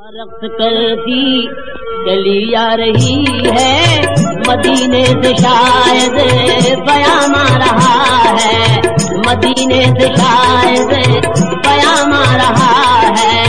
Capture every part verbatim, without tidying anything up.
رقص کرتی چلی آ رہی ہے مدینے سے شاید پیام آ رہا ہے، مدینے سے شاید پیام آ رہا ہے۔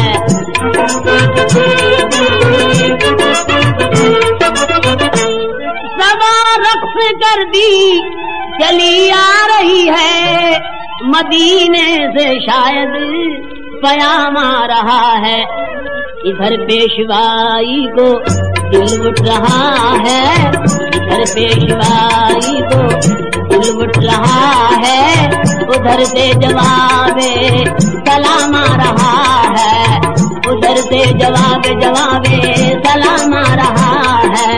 سوا رقص کر دی چلی آ رہی ہے مدینے سے شاید پیام آ رہا ہے۔ ادھر پیشوائی کو دل اٹھ رہا ہے، ادھر پیشوائی کو دل اٹھ رہا ہے، ادھر سے جواب سلام آ رہا ہے، ادھر سے جواب جواب سلام آ رہا ہے۔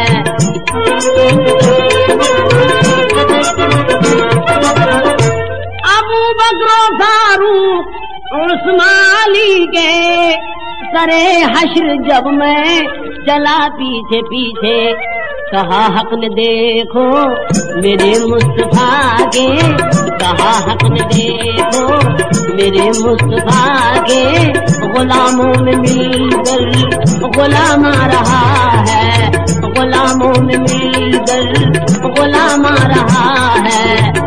ابو بکر و فاروق عثمان علی کے سرے حشر جب میں چلا پیچھے پیچھے، کہا حق نے دیکھو میرے مصطفیٰ کے، کہا حق نے دیکھو میرے مصطفیٰ کے، غلاموں میں مل کر غلام آ رہا ہے، غلاموں میں مل کر غلام آ رہا ہے۔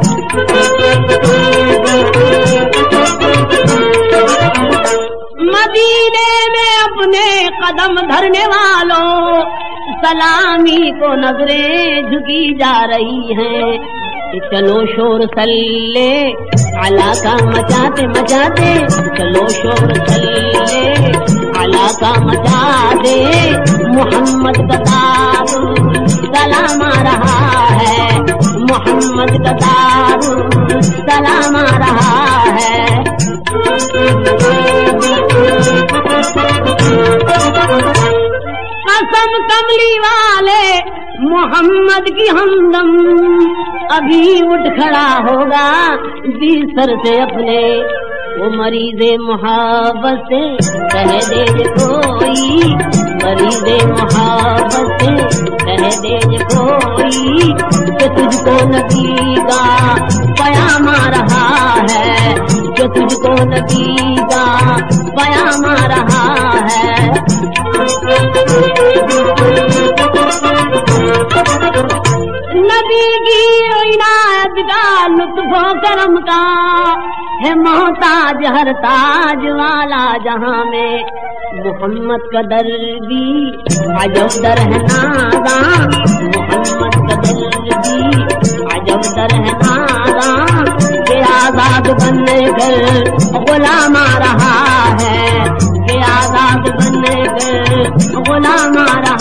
مدینے میں اپنے قدم دھرنے والوں سلامی کو نظریں جھکی جا رہی ہیں، کہ چلو شور سلے علا کا مچاتے مچاتے، چلو شور سلے علا کا مچاتے، محمد کا دارو سلام آ رہا ہے، محمد کا دارو سلام آ رہا ہے۔ قسم کملی والے محمد کی ہمدم ابھی اٹھ کھڑا ہوگا بستر سے اپنے، وہ مریض محبت سے کہہ دے کوئی، مریض محبت سے کہہ دے کوئی، کہ تجھ کو نبی کا پیام آ رہا ہے، کہ تجھ کو نبی کا پیام آ رہا ہے۔ نبی کی عنایت کا لطف و کرم کا ہے محتاج ہر تاج والا جہاں میں، محمد کا در بھی عجب در ہے نازاں، محمد کا در بھی عجب در ہے نازاں، کہ آزاد بن کر غلام آ رہا ہے، کہ آزاد بن کر غلام آ رہا ہے۔